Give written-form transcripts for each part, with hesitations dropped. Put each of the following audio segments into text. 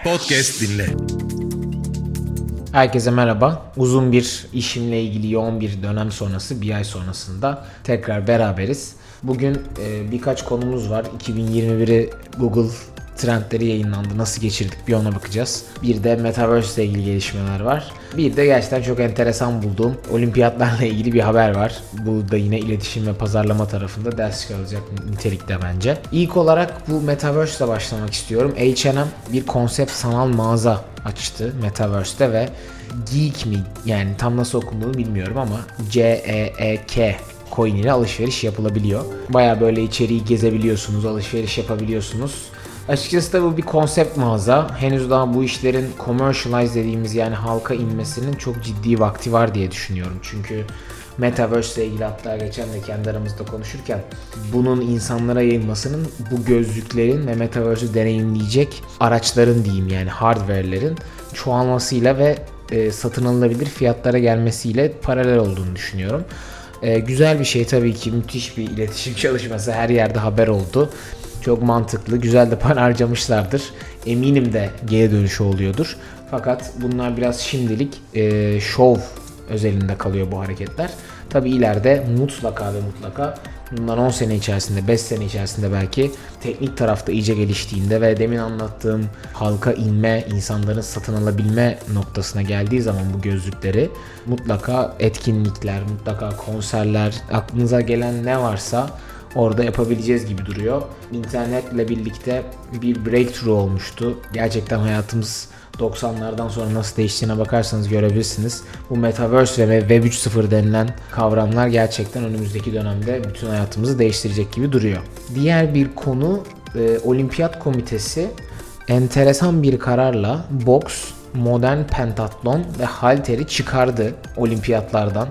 Podcast dinle. Herkese merhaba. Uzun bir işimle ilgili yoğun bir dönem sonrası, bir ay sonrasında tekrar beraberiz. Bugün birkaç konumuz var. 2021'i Google trendleri yayınlandı. Nasıl geçirdik bir ona bakacağız. Bir de Metaverse ile ilgili gelişmeler var. Bir de gerçekten çok enteresan bulduğum olimpiyatlarla ilgili bir haber var. Bu da yine iletişim ve pazarlama tarafında ders çıkarılacak nitelikte bence. İlk olarak bu Metaverse ile başlamak istiyorum. H&M bir konsept sanal mağaza açtı Metaverse'te ve Geek mi, yani tam nasıl okunduğunu bilmiyorum ama CEEK coin ile alışveriş yapılabiliyor. Baya böyle içeriği gezebiliyorsunuz, alışveriş yapabiliyorsunuz. Açıkçası da bu bir konsept mağaza. Henüz daha bu işlerin commercialize dediğimiz, yani halka inmesinin çok ciddi vakti var diye düşünüyorum. Çünkü Metaverse ile ilgili hatta geçen de kendi aramızda konuşurken bunun insanlara yayılmasının, bu gözlüklerin ve Metaverse'ü deneyimleyecek araçların diyeyim, yani hardware'lerin çoğalmasıyla ve satın alınabilir fiyatlara gelmesiyle paralel olduğunu düşünüyorum. Güzel bir şey tabii ki, müthiş bir iletişim çalışması, her yerde haber oldu. Çok mantıklı, güzel de para harcamışlardır. Eminim de geri dönüşü oluyordur. Fakat bunlar biraz şimdilik şov özelinde kalıyor bu hareketler. Tabi ileride mutlaka bundan 10 sene içerisinde, 5 sene içerisinde belki teknik tarafta iyice geliştiğinde ve demin anlattığım halka inme, insanların satın alabilme noktasına geldiği zaman bu gözlükleri mutlaka etkinlikler, mutlaka konserler, aklınıza gelen ne varsa orada yapabileceğiz gibi duruyor. İnternetle birlikte bir breakthrough olmuştu. Gerçekten hayatımız 90'lardan sonra nasıl değiştiğine bakarsanız görebilirsiniz. Bu Metaverse ve Web 3.0 denilen kavramlar gerçekten önümüzdeki dönemde bütün hayatımızı değiştirecek gibi duruyor. Diğer bir konu, Olimpiyat Komitesi enteresan bir kararla boks, modern pentatlon ve halteri çıkardı olimpiyatlardan.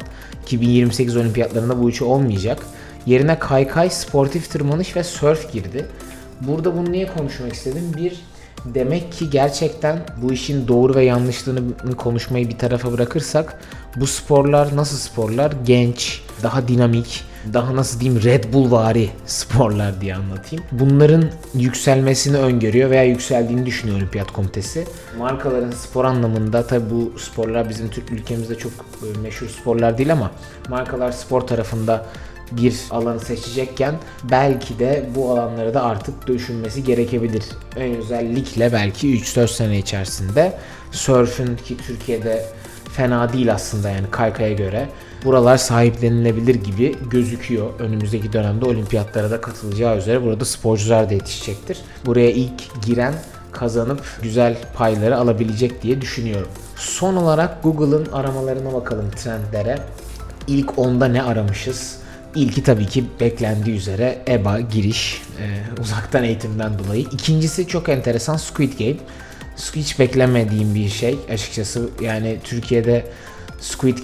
2028 olimpiyatlarında bu üçü olmayacak. Yerine kaykay, sportif tırmanış ve surf girdi. Burada bunu niye konuşmak istedim? Demek ki gerçekten bu işin doğru ve yanlışlığını konuşmayı bir tarafa bırakırsak, bu sporlar nasıl sporlar? Genç, daha dinamik, daha nasıl diyeyim, Red Bull-vari sporlar diye anlatayım. Bunların yükselmesini öngörüyor veya yükseldiğini düşünüyor Olimpiyat Komitesi. Markaların spor anlamında, tabi bu sporlar bizim Türk ülkemizde çok meşhur sporlar değil ama markalar spor tarafında bir alanı seçecekken belki de bu alanları da artık düşünmesi gerekebilir. Özellikle belki 3-4 sene içerisinde surf'ün, ki Türkiye'de fena değil aslında, yani kaykaya göre buralar sahiplenilebilir gibi gözüküyor. Önümüzdeki dönemde olimpiyatlara da katılacağı üzere burada sporcular da yetişecektir. Buraya ilk giren kazanıp güzel payları alabilecek diye düşünüyorum. Son olarak Google'ın aramalarına bakalım, trendlere. İlk 10'da ne aramışız? İlki tabii ki beklendiği üzere EBA giriş, uzaktan eğitimden dolayı. İkincisi çok enteresan, Squid Game. Hiç beklemediğim bir şey açıkçası. Yani Türkiye'de Squid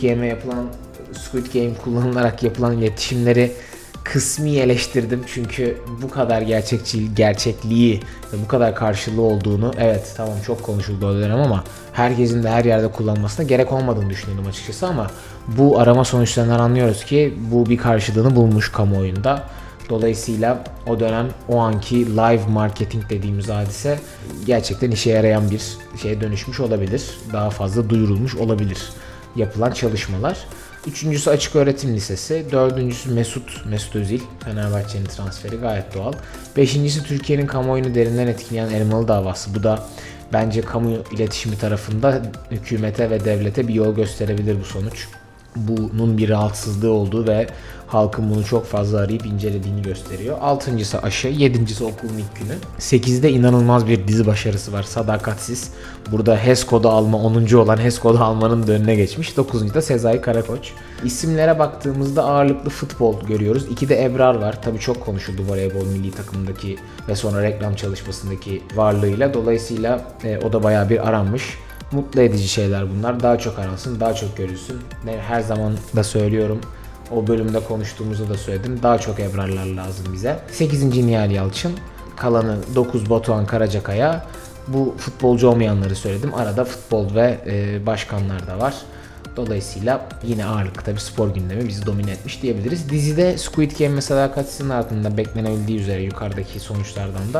Game kullanılarak yapılan iletişimleri kısmi eleştirdim. Çünkü bu kadar gerçekliği ve bu kadar karşılığı olduğunu, evet tamam çok konuşuldu o dönem ama herkesin de her yerde kullanmasına gerek olmadığını düşünüyordum açıkçası, ama bu arama sonuçlarından anlıyoruz ki bu bir karşılığını bulmuş kamuoyunda. Dolayısıyla o dönem, o anki live marketing dediğimiz hadise gerçekten işe yarayan bir şeye dönüşmüş olabilir. Daha fazla duyurulmuş olabilir yapılan çalışmalar. Üçüncüsü Açık Öğretim Lisesi. Dördüncüsü Mesut Özil. Fenerbahçe'nin transferi gayet doğal. Beşincisi Türkiye'nin kamuoyunu derinden etkileyen Elmalı davası. Bu da bence kamu iletişimi tarafında hükümete ve devlete bir yol gösterebilir bu sonuç. Bunun bir rahatsızlığı olduğu ve halkın bunu çok fazla arayıp incelediğini gösteriyor. Altıncısı aşı, yedincisi okulun ilk günü. 8'de inanılmaz bir dizi başarısı var, Sadakatsiz. Burada HES kodu alma, 10. olan HES kodu almanın da önüne geçmiş. 9. Sezai Karakoç. İsimlere baktığımızda ağırlıklı futbol görüyoruz. 2'de Ebrar var. Tabii çok konuşuldu voleybol milli takımındaki ve sonra reklam çalışmasındaki varlığıyla. Dolayısıyla o da bayağı bir aranmış. Mutlu edici şeyler bunlar. Daha çok aransın, daha çok görülsün. Her zaman da söylüyorum. O bölümde konuştuğumuzda da söyledim. Daha çok Ebrarlar lazım bize. 8. Nihal Yalçın. Kalanı 9 Batuhan Karacakaya. Bu futbolcu olmayanları söyledim. Arada futbol ve başkanlar da var. Dolayısıyla yine ağırlıklı tabii spor gündemi bizi domine etmiş diyebiliriz. Dizide Squid Game ve Sadakatsiz'in ardından beklenebildiği üzere yukarıdaki sonuçlardan da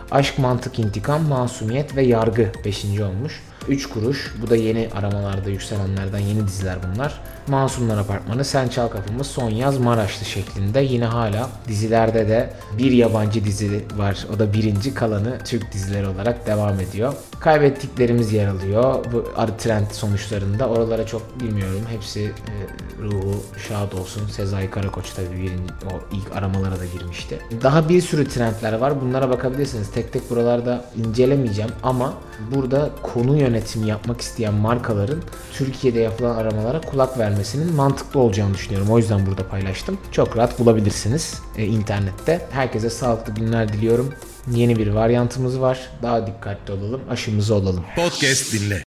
Aşk, mantık, intikam, masumiyet ve yargı 5. olmuş. 3 kuruş. Bu da yeni aramalarda yükselenlerden yeni diziler bunlar. Masumlar Apartmanı, Sen Çal Kapımı, Son Yaz, Maraşlı şeklinde. Yine hala dizilerde de bir yabancı dizi var. O da 1. kalanı Türk dizileri olarak devam ediyor. Kaybettiklerimiz yer alıyor. Bu trend sonuçlarında. Oralara çok bilmiyorum. Hepsi ruhu şad olsun. Sezai Karakoç tabii o ilk aramalara da girmişti. Daha bir sürü trendler var. Bunlara bakabilirsiniz. Tek tek buralarda incelemeyeceğim ama burada konu yönetimi yapmak isteyen markaların Türkiye'de yapılan aramalara kulak vermesinin mantıklı olacağını düşünüyorum. O yüzden burada paylaştım. Çok rahat bulabilirsiniz internette. Herkese sağlıklı günler diliyorum. Yeni bir varyantımız var. Daha dikkatli olalım, aşımızı olalım. Podcast dinle.